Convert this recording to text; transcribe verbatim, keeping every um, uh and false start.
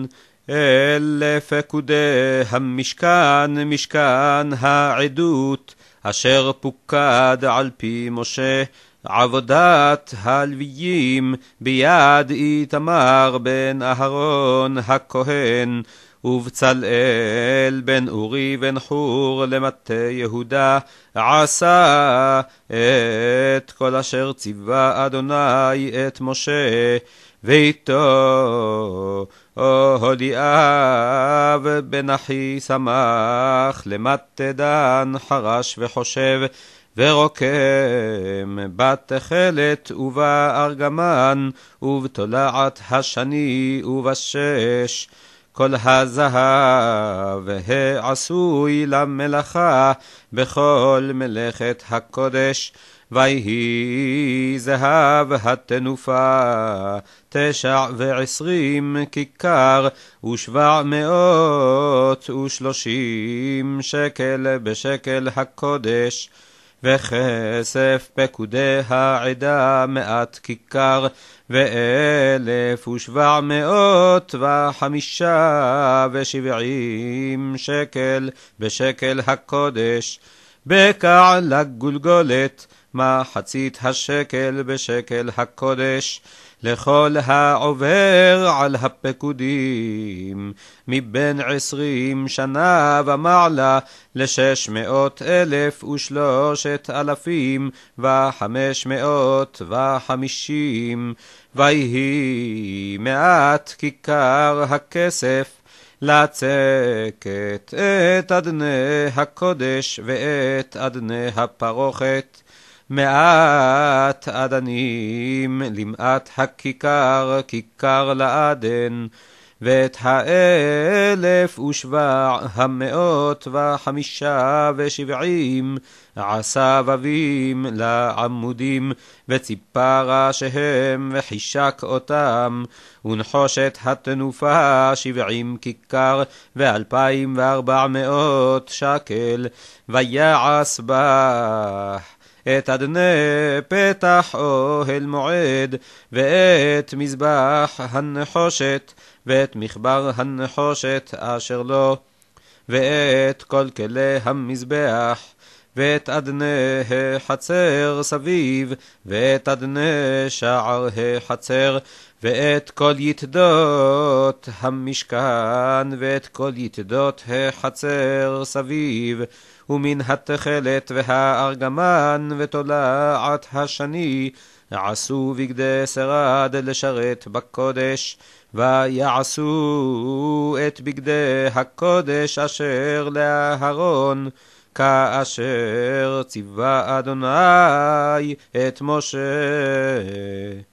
אלה פקודי המשכן, משכן העדות, אשר פוקד על פי משה, עבודת הלוויים ביד איתמר בן אהרון הכהן, ובצלאל בן אורי בן חור למטה יהודה עשה את כל אשר ציווה אדוני את משה, ואיתו הודיעיו בן אחי שמח למטה דן חרש וחושב, ורוקם בתכלת ובארגמן ובתולעת השני ובשש, כל הזהב העשוי למלאכה בכל מלאכת הקודש, ויהי זהב התנופה תשע ועשרים כיכר ושבע מאות ושלושים שקל בשקל הקודש, וכסף פקודי העדה מאת כיכר ואלף ושבע מאות וחמישה ושבעים שקל בשקל הקודש, בקע לגולגולת מחצית השקל בשקל הקודש, לכל העובר על הפקודים מבין עשרים שנה ומעלה לשש מאות אלף ושלושת אלפים וחמש מאות וחמישים, ויהי מעט כיכר הכסף לצקת את אדני הקודש ואת אדני הפרוכת, מעט אדנים למעט הכיכר, כיכר לאדן, ואת האלף ושבע המאות וחמישה ושבעים עשה בבים לעמודים, וציפה ראשיהם וחישק אותם, ונחושת התנופה שבעים כיכר ואלפיים וארבע מאות שקל, ויעש בה את אדני פתח אוהל מועד, ואת מזבח הנחושת, ואת מחבר הנחושת אשר לו, ואת כל כלי המזבח, ואת אדני החצר סביב, ואת אדני שער החצר, ואת כל יתדות המשכן, ואת כל יתדות החצר סביב, ומן התכלת והארגמן ותולעת השני עשו בגדי שרד לשרת בקודש, ויעשו את בגדי הקודש אשר לאהרון, כאשר ציווה אדוני את משה.